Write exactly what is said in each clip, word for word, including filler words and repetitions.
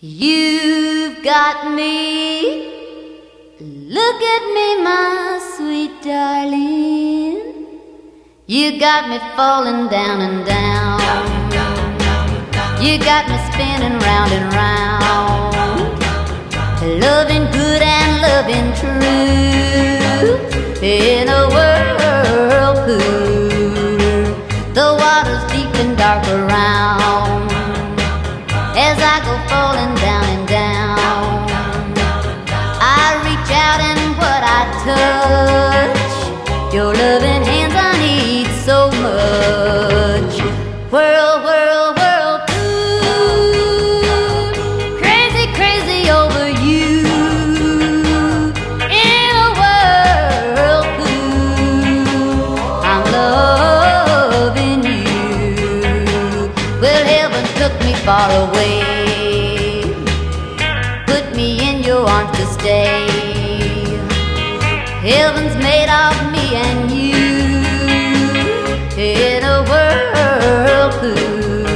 You've got me. Look at me, my sweet darling. You got me falling down and down. You got me spinning round and round. Loving good and loving true. In a whirlpool, the water's deep and dark around. As I go falling down and down, I reach out and what I touch, your loving hands I need so much. Whirl, whirl, whirlpool, crazy, crazy over you. In a whirlpool, I'm loving you. Well, heaven took me far away, put me in your arms to stay. Heaven's made of me and you in a whirlpool.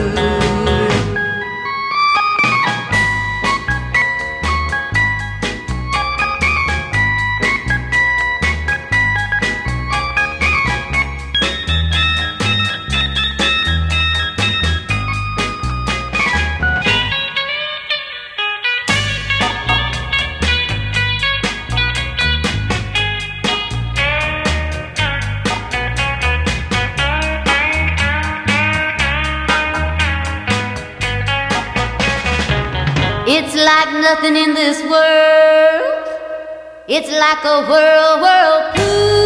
It's like nothing in this world. It's like a whirl, whirlpool.